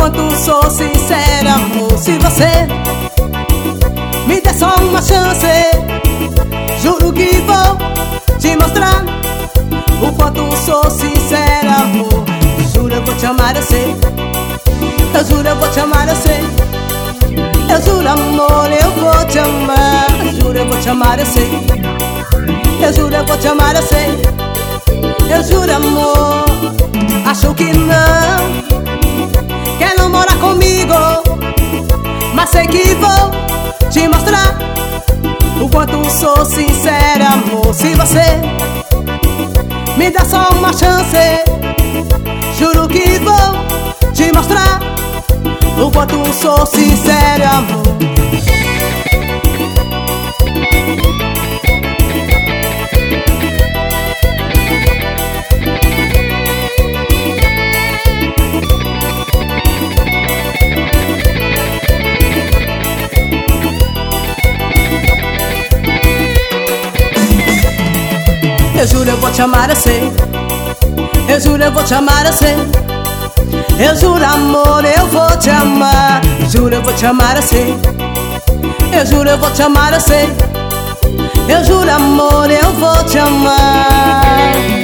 quanto sou sincera, amor. Se você me der só uma chance, juro que vou te mostrar o quanto sou sincera, amor. Juro, eu vou te amar, eu sei. Eu juro, eu vou te amar, eu sei. Eu juro, amor, eu vou te amar. Juro, eu vou te amar, eu sei. Eu juro, eu vou te amar, eu sei. Eu juro, amor. Acho que não quer namorar comigo, mas sei que vou te mostrar o quanto sou sincera, amor. Se você me dá só uma chance, juro que vou te mostrar o quanto sou sincera, amor. Eu juro, eu vou te amar, eu sei. Eu juro, eu vou te amar, eu sei. Eu juro, amor, eu vou te amar. Juro, eu vou te amar, eu sei. Eu juro, eu vou te amar, eu sei. Eu juro, amor, eu vou te amar.